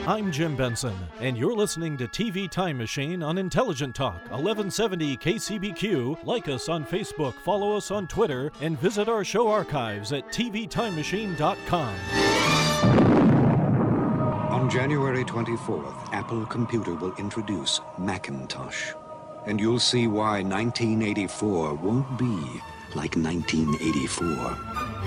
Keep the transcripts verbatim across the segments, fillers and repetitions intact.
I'm Jim Benson, and you're listening to T V Time Machine on Intelligent Talk, eleven seventy K C B Q. Like us on Facebook, follow us on Twitter, and visit our show archives at T V time machine dot com. On January twenty-fourth, Apple Computer will introduce Macintosh. And you'll see why nineteen eighty-four won't be like nineteen eighty-four.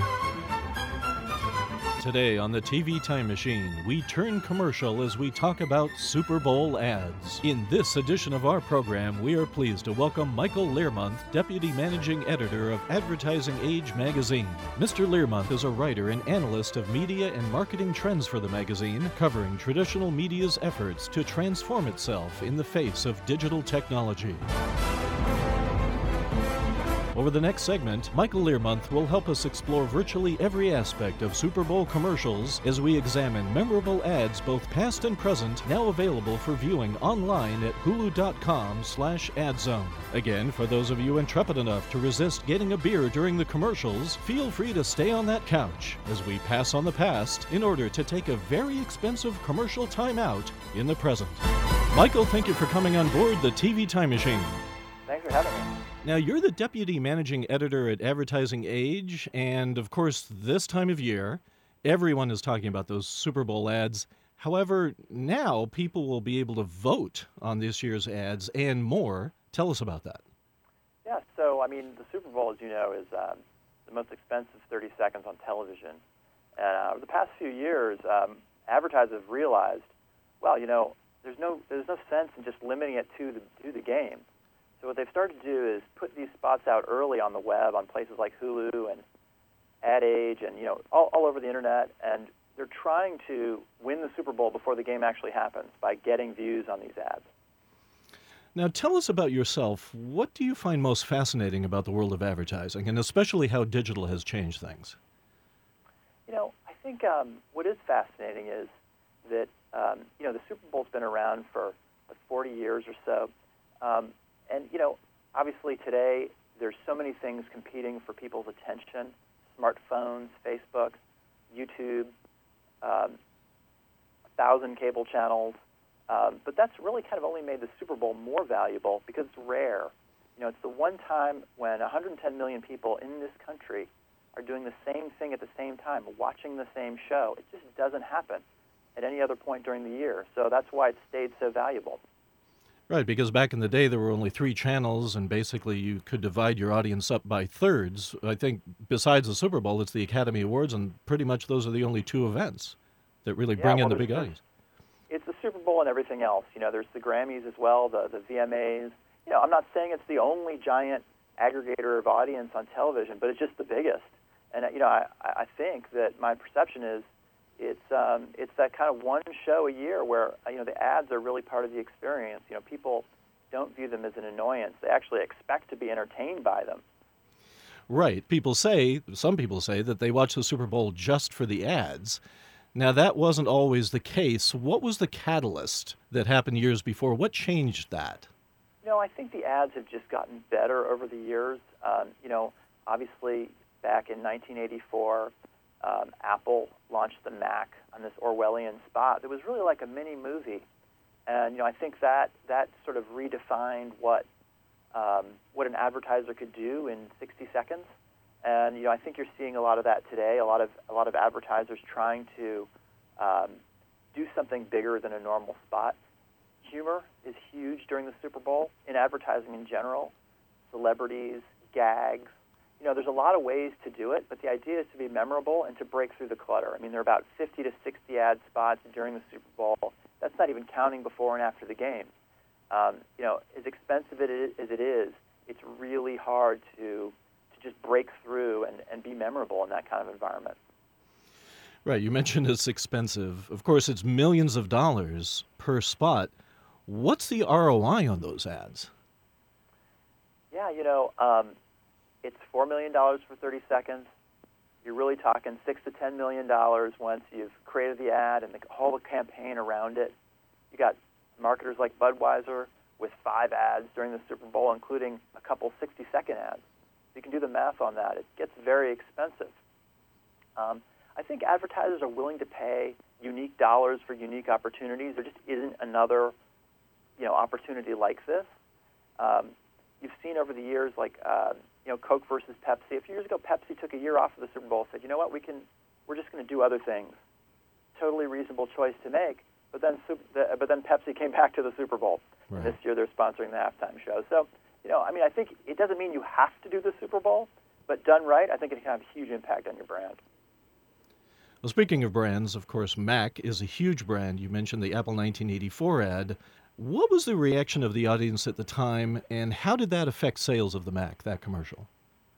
Today on the T V Time Machine, we turn commercial as we talk about Super Bowl ads. In this edition of our program, we are pleased to welcome Michael Learmonth, Deputy Managing Editor of Advertising Age magazine. Mister Learmonth is a writer and analyst of media and marketing trends for the magazine, covering traditional media's efforts to transform itself in the face of digital technology. Over the next segment, Michael Learmonth will help us explore virtually every aspect of Super Bowl commercials as we examine memorable ads both past and present, now available for viewing online at hulu.com slash adzone. Again, for those of you intrepid enough to resist getting a beer during the commercials, feel free to stay on that couch as we pass on the past in order to take a very expensive commercial timeout in the present. Michael, thank you for coming on board the T V Time Machine. Thanks for having me. Now, you're the Deputy Managing Editor at Advertising Age, and of course, this time of year, everyone is talking about those Super Bowl ads. However, now people will be able to vote on this year's ads and more. Tell us about that. Yeah, so, I mean, the Super Bowl, as you know, is um, the most expensive thirty seconds on television. And uh, over the past few years, um, advertisers have realized, well, you know, there's no there's no sense in just limiting it to the, to the game. So what they've started to do is put these spots out early on the web, on places like Hulu and Ad Age, and you know all, all over the internet. And they're trying to win the Super Bowl before the game actually happens by getting views on these ads. Now, tell us about yourself. What do you find most fascinating about the world of advertising, and especially how digital has changed things? You know, I think um, what is fascinating is that um, you know the Super Bowl's been around for like forty years or so. Um, And, you know, obviously today there's so many things competing for people's attention, smartphones, Facebook, YouTube, um, a thousand cable channels. Um, but that's really kind of only made the Super Bowl more valuable because it's rare. You know, it's the one time when one hundred ten million people in this country are doing the same thing at the same time, watching the same show. It just doesn't happen at any other point during the year. So that's why it stayed so valuable. Right, because back in the day there were only three channels, and basically you could divide your audience up by thirds. I think besides the Super Bowl, it's the Academy Awards, and pretty much those are the only two events that really Yeah, bring well, in the there's big the- audience. It's the Super Bowl and everything else. You know, there's the Grammys as well, the, the V M As. You know, I'm not saying it's the only giant aggregator of audience on television, but it's just the biggest. And, uh, you know, I, I think that my perception is it's um, it's that kind of one show a year where, you know, the ads are really part of the experience. You know, people don't view them as an annoyance. They actually expect to be entertained by them. Right. People say, some people say, that they watch the Super Bowl just for the ads. Now, that wasn't always the case. What was the catalyst that happened years before? What changed that? You know, I think the ads have just gotten better over the years. Um, you know, obviously, back in nineteen eighty-four, um, Apple launched the Mac on this Orwellian spot. It was really like a mini movie. And, you know, I think that that sort of redefined what um, what an advertiser could do in sixty seconds. And, you know, I think you're seeing a lot of that today, a lot of a lot of advertisers trying to um, do something bigger than a normal spot. Humor is huge during the Super Bowl in advertising in general. Celebrities, gags. You know, there's a lot of ways to do it, but the idea is to be memorable and to break through the clutter. I mean, there are about fifty to sixty ad spots during the Super Bowl. That's not even counting before and after the game. Um, you know, as expensive it is, as it is, it's really hard to to just break through and, and be memorable in that kind of environment. Right. You mentioned it's expensive. Of course, it's millions of dollars per spot. What's the R O I on those ads? Yeah, you know, um, it's four million dollars for thirty seconds. You're really talking six to ten million dollars once you've created the ad and the whole campaign around it. You got marketers like Budweiser with five ads during the Super Bowl, including a couple sixty-second ads. You can do the math on that. It gets very expensive. Um, I think advertisers are willing to pay unique dollars for unique opportunities. There just isn't another, you know, opportunity like this. Um, you've seen over the years, like, uh, you know, Coke versus Pepsi. A few years ago, Pepsi took a year off of the Super Bowl, said, you know what, we can, we're just going to do other things. Totally reasonable choice to make. But then, but then Pepsi came back to the Super Bowl. Right. And this year they're sponsoring the halftime show. So, you know, I mean, I think it doesn't mean you have to do the Super Bowl, but done right, I think it can have a huge impact on your brand. Well, speaking of brands, of course, Mac is a huge brand. You mentioned the Apple nineteen eighty-four ad. What was the reaction of the audience at the time, and how did that affect sales of the Mac, that commercial?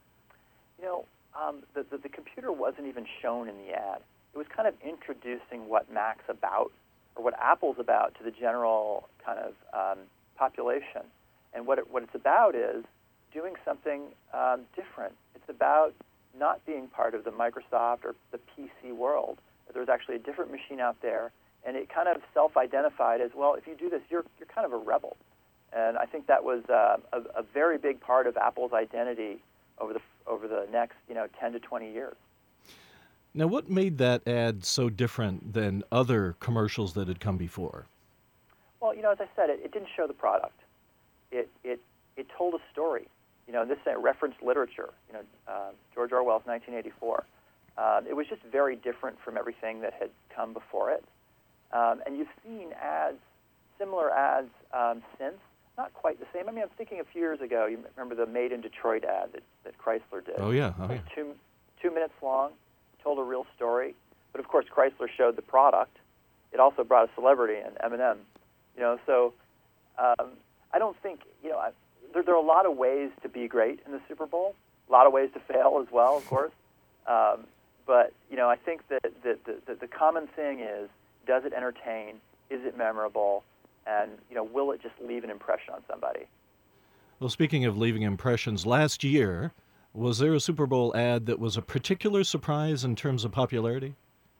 You know, um, the, the, the computer wasn't even shown in the ad. It was kind of introducing what Mac's about, or what Apple's about, to the general kind of um, population. And what it, what it's about is doing something um, different. It's about not being part of the Microsoft or the P C world. There's actually a different machine out there, and it kind of self-identified as, well, if you do this, you're you're kind of a rebel. And I think that was uh, a, a very big part of Apple's identity over the over the next, you know, ten to twenty years. Now, what made that ad so different than other commercials that had come before? Well, you know, as I said, it, it didn't show the product. It it it told a story. You know, this uh, referenced literature. You know, uh, George Orwell's nineteen eighty-four. Um, it was just very different from everything that had come before it. Um, and you've seen ads, similar ads um, since. Not quite the same. I mean, I'm thinking a few years ago. You remember the Made in Detroit ad that, that Chrysler did? Oh yeah, oh it was yeah. Two two minutes long, told a real story. But of course, Chrysler showed the product. It also brought a celebrity in, Eminem. You know, so um, I don't think you know. I, there, there are a lot of ways to be great in the Super Bowl. A lot of ways to fail as well, of course. Um, but you know, I think that the, the the common thing is: does it entertain? Is it memorable? And you know, will it just leave an impression on somebody? Well, speaking of leaving impressions, last year, was there a Super Bowl ad that was a particular surprise in terms of popularity?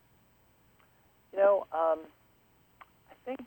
You know, um, I think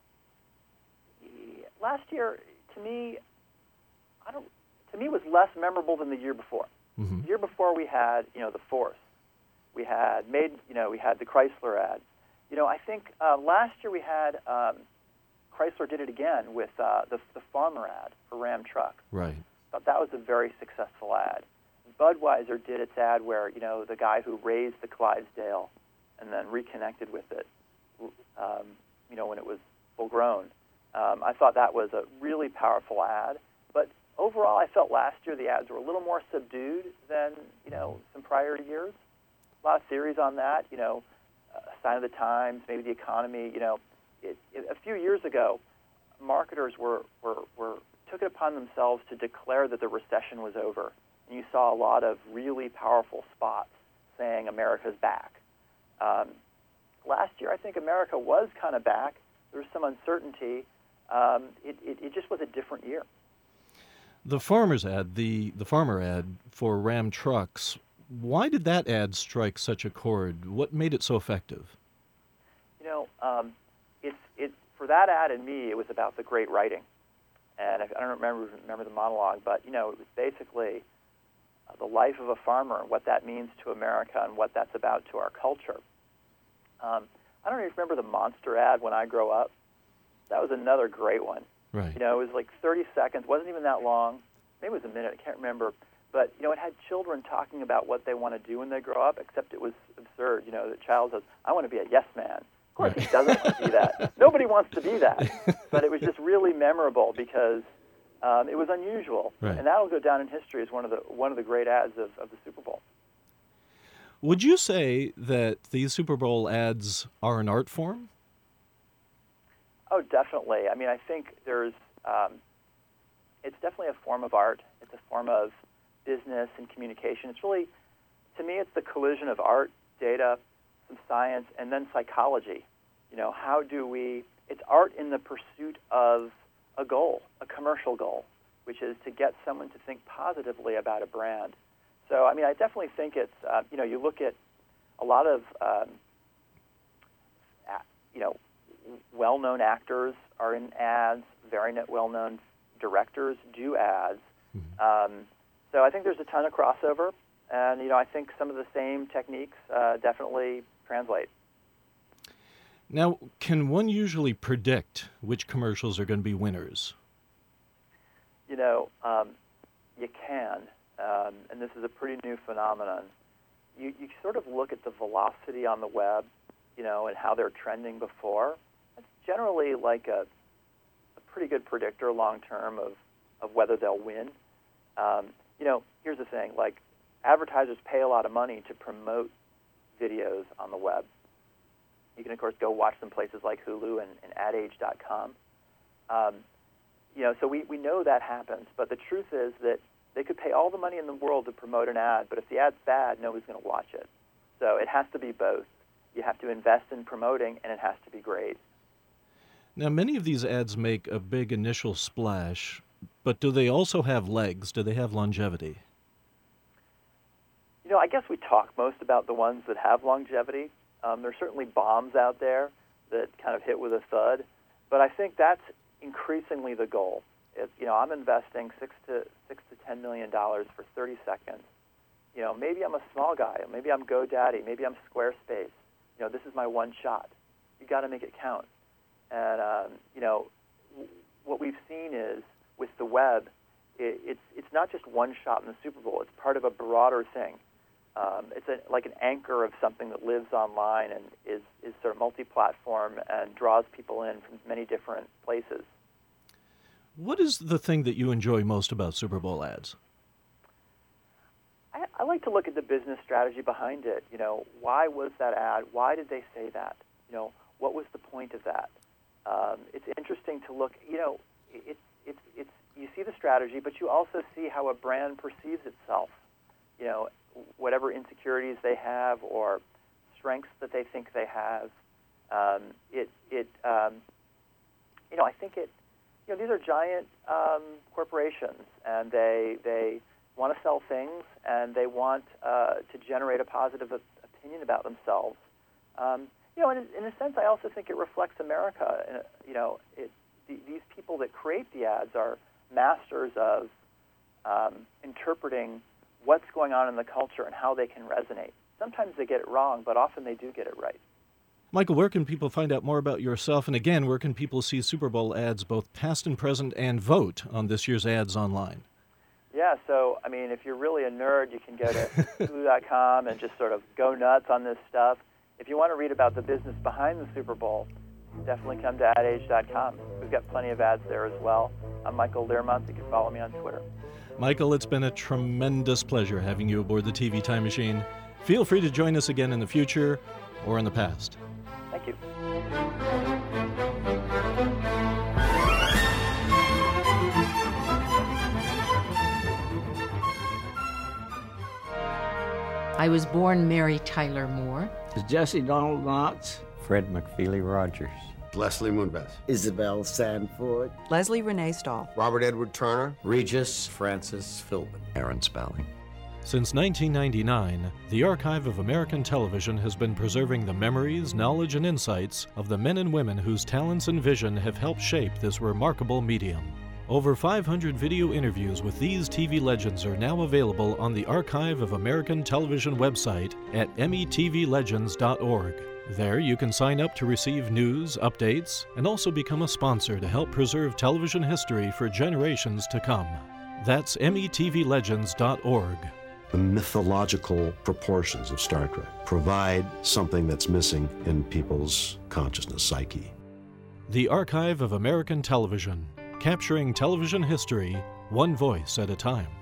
last year, to me, I don't. To me, was less memorable than the year before. Mm-hmm. The year before, we had you know the Force, we had made you know we had the Chrysler ad. You know, I think uh, last year we had. Um, Chrysler did it again with uh, the, the farmer ad for Ram truck. Right. Thought that was a very successful ad. Budweiser did its ad where, you know, the guy who raised the Clydesdale and then reconnected with it, um, you know, when it was full grown. Um, I thought that was a really powerful ad. But overall, I felt last year the ads were a little more subdued than, you know, some prior years. A lot of theories on that, you know, uh, Sign of the Times, maybe the economy, you know. It, it, a few years ago, marketers were, were, were took it upon themselves to declare that the recession was over. And you saw a lot of really powerful spots saying America's back. Um, last year, I think America was kind of back. There was some uncertainty. Um, it, it, it just was a different year. The farmer's ad, the, the farmer ad for Ram trucks, why did that ad strike such a chord? What made it so effective? You know, um, It's it for that ad and me. It was about the great writing, and I, I don't remember remember the monologue, but you know, it was basically uh, the life of a farmer and what that means to America and what that's about to our culture. Um, I don't even remember the Monster ad when I grow up. That was another great one. Right. You know, it was like thirty seconds. wasn't even that long. Maybe it was a minute. I can't remember. But you know, it had children talking about what they want to do when they grow up. Except it was absurd. You know, the child says, "I want to be a yes man." Of course, he doesn't want to be that. Nobody wants to be that. But it was just really memorable because um, it was unusual, right. And that'll go down in history as one of the one of the great ads of, of the Super Bowl. Would you say that these Super Bowl ads are an art form? Oh, definitely. I mean, I think there's um, it's definitely a form of art. It's a form of business and communication. It's really, to me, it's the collision of art, data, some science, and then psychology. You know, how do we, it's art in the pursuit of a goal, a commercial goal, which is to get someone to think positively about a brand. So, I mean, I definitely think it's, uh, you know, you look at a lot of, um, you know, well-known actors are in ads, very well-known directors do ads. Mm-hmm. Um, so I think there's a ton of crossover, and, you know, I think some of the same techniques uh, definitely translate. Now, can one usually predict which commercials are going to be winners? You know, um, you can, um, and this is a pretty new phenomenon. You, you sort of look at the velocity on the web, you know, and how they're trending before. It's generally like a, a pretty good predictor long term of, of whether they'll win. Um, you know, here's the thing, like advertisers pay a lot of money to promote videos on the web. You can, of course, go watch them places like Hulu and, and ad age dot com. Um, you know, so we, we know that happens, but the truth is that they could pay all the money in the world to promote an ad, but if the ad's bad, nobody's going to watch it. So it has to be both. You have to invest in promoting, and it has to be great. Now, many of these ads make a big initial splash, but do they also have legs? Do they have longevity? You know, I guess we talk most about the ones that have longevity. Um, there's certainly bombs out there that kind of hit with a thud, but I think that's increasingly the goal. It, you know, I'm investing six to six to ten million dollars for thirty seconds. You know, maybe I'm a small guy, maybe I'm GoDaddy, maybe I'm Squarespace. You know, this is my one shot. You got to make it count. And um, you know, w- what we've seen is with the web, it, it's it's not just one shot in the Super Bowl. It's part of a broader thing. Um, it's a, like an anchor of something that lives online and is, is sort of multi-platform and draws people in from many different places. What is the thing that you enjoy most about Super Bowl ads? I, I like to look at the business strategy behind it. You know, why was that ad? Why did they say that? You know, what was the point of that? Um, it's interesting to look. You know, it's it's it's you see the strategy, but you also see how a brand perceives itself. You know, whatever insecurities they have or strengths that they think they have. Um, it, it, um, you know, I think it, you know, these are giant um, corporations, and they they want to sell things, and they want uh, to generate a positive opinion about themselves. Um, you know, in, in a sense, I also think it reflects America. Uh, you know, it, the, these people that create the ads are masters of um, interpreting what's going on in the culture and how they can resonate. Sometimes they get it wrong, but often they do get it right. Michael, where can people find out more about yourself? And again, where can people see Super Bowl ads, both past and present, and vote on this year's ads online? Yeah, so, I mean, if you're really a nerd, you can go to Hulu dot com and just sort of go nuts on this stuff. If you want to read about the business behind the Super Bowl, definitely come to ad age dot com. We've got plenty of ads there as well. I'm Michael Learmonth. You can follow me on Twitter. Michael, it's been a tremendous pleasure having you aboard the T V Time Machine. Feel free to join us again in the future or in the past. Thank you. I was born Mary Tyler Moore. Jesse Donald Knox. Fred McFeely Rogers. Leslie Moonves. Isabel Sanford. Leslie Renee Stahl. Robert Edward Turner. Regis Francis Philbin. Aaron Spelling. Since nineteen ninety-nine, the Archive of American Television has been preserving the memories, knowledge, and insights of the men and women whose talents and vision have helped shape this remarkable medium. Over five hundred video interviews with these T V legends are now available on the Archive of American Television website at M E T V legends dot org. There you can sign up to receive news, updates, and also become a sponsor to help preserve television history for generations to come. That's M E T V legends dot org. The mythological proportions of Star Trek provide something that's missing in people's consciousness, psyche. The Archive of American Television, capturing television history, one voice at a time.